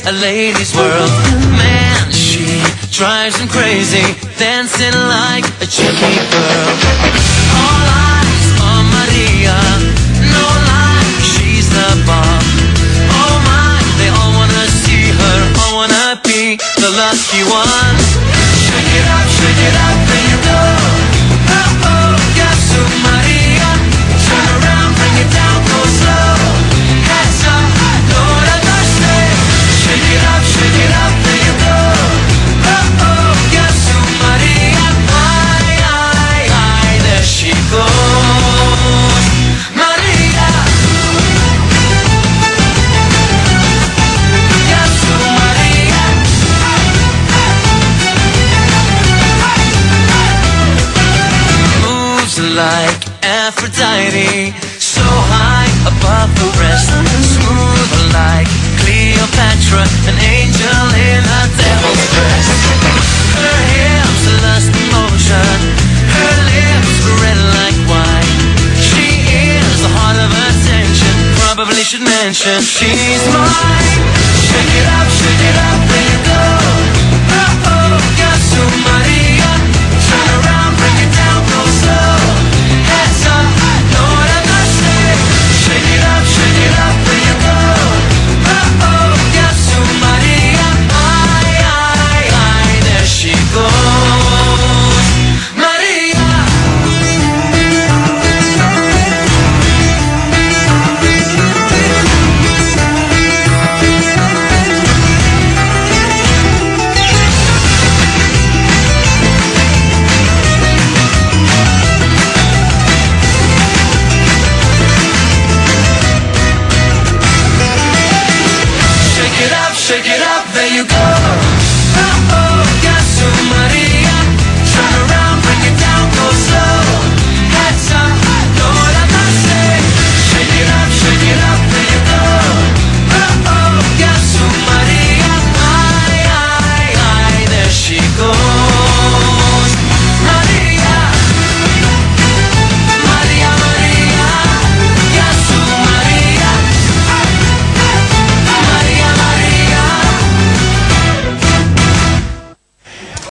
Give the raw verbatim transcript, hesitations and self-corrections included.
a lady's world. Man, she drives him crazy, dancing like a cheeky girl. All eyes on Maria, no lie, she's the bomb. Oh my, they all wanna see her, all wanna be the lucky one. Shake it up, shake it up, bring it down. Oh oh, Yasu Maria, turn around, bring it down, go slow. Heads up, Lora Daste. Shake it up, shake it up, bring it down. Oh oh, Yasu Maria, ay ay ay, there she goes, Maria. Yasu Maria. Moves like Aphrodite, so high above the rest. Smooth like Cleopatra, an angel in a devil's dress. Her hips lust motion, her lips red like wine. She is the heart of attention, probably should mention she's mine.